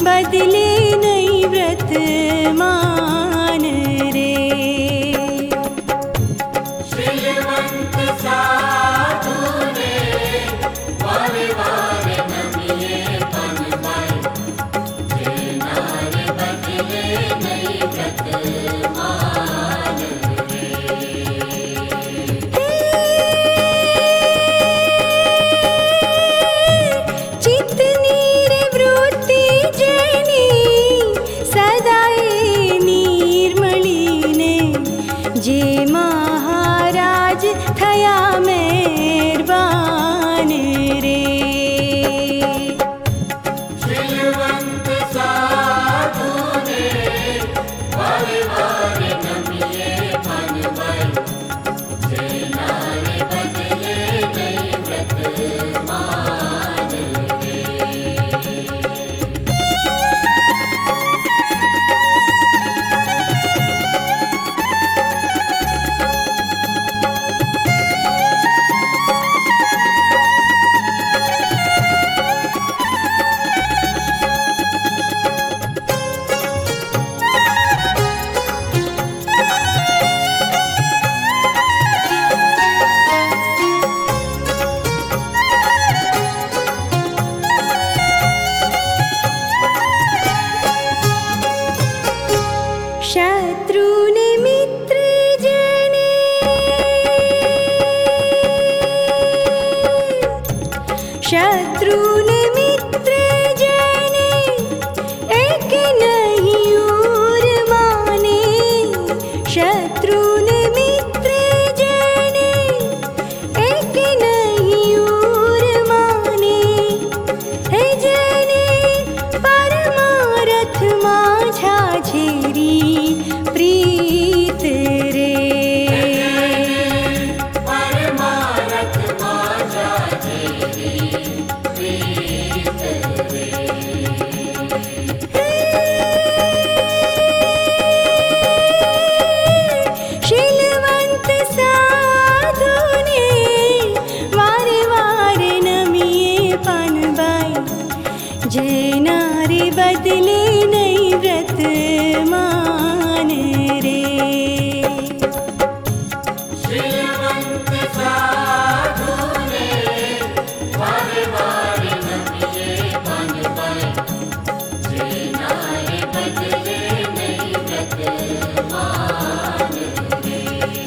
बदले नहीं व्रत मान रे। श्रीमंत साधु ने वारे वारे नमिये पन भाई, जेनारे बदले नहीं व्रत मान रे। चितनी रे वृत्ति जैनी सदाए निर्मली ने, जे महाराज थया मेहरबान रे। श्रीमंत साधु ने वारे वारे नमिये पन भाई, जेनारे बदले नहीं व्रत मान रे। शत्रु ने मित्र जने, शत्रु ने मित्र जने, एक नहीं और माने। शत्रु ने मित्र जने, एक नहीं और माने। हे जने परमारथ माझा झेरी प्रीत रे। परमारथ माझा झेरी प्रीत रे। शीलवंत साधु ने वारे वारे नमिये पन बाई, जैनारे बदले नहीं व्रत मान रे। श्रीमंत साधु ने वारे वारे नमिये पन भाई, जेनारे बदले नहीं व्रत मान रे।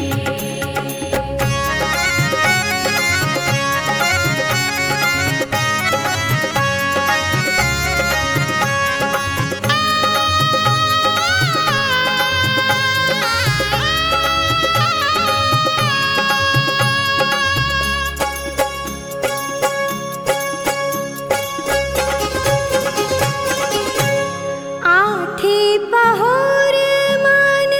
आठे पहोर मन,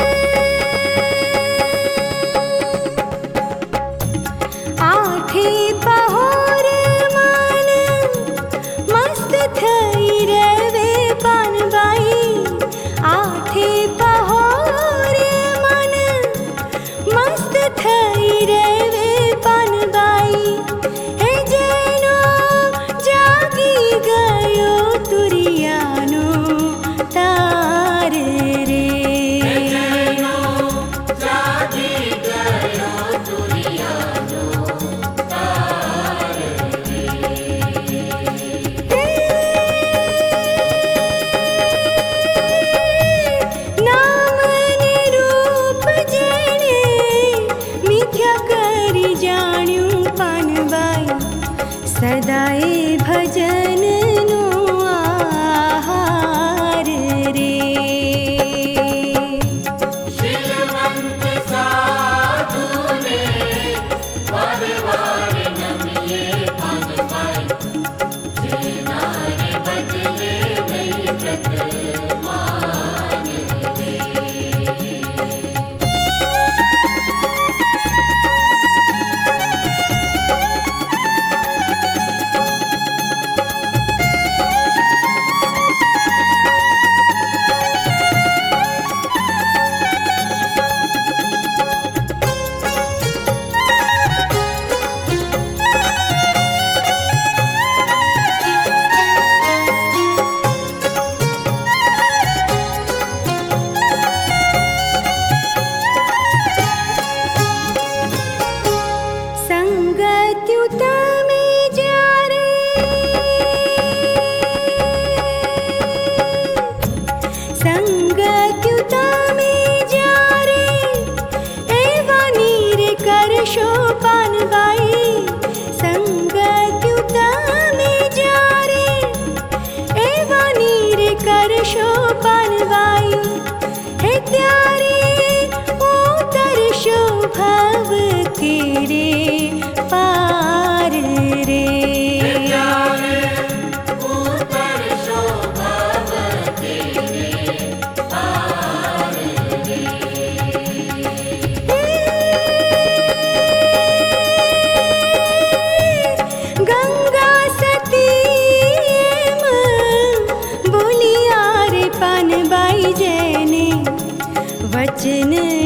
आठे पहोर मन, मस्त थई रवे पन बाई। आठे पहोर मन, मस्त थई रवे पन बाई। हे जैनो जागी गयो तुरियानो तार संगत्युता में जा रे एवा नीर कर शोपान बाई संगत्युता में जा रे एवा नीर कर शोपान बाई हे त्यारे उतर शोभाव के रे पार रे गंगा सती बोलिया रे पान बाई जैने वचन